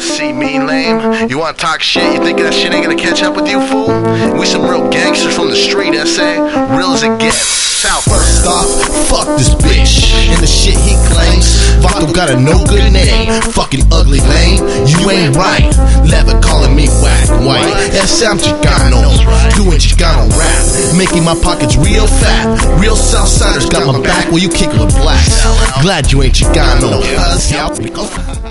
See me, lame? You wanna talk shit? You think that shit ain't gonna catch up with you, fool? We some real gangsters from the street, SA. Real as it gets. South. First off, fuck this bitch and the shit he claims. Vato got a no good name. Fucking ugly lame. You ain't right. Never calling me whack white. SM Chicano. Doing Chicano rap. Making my pockets real fat. Real Southsiders got my back while you kick with blacks. Glad you ain't Chicano.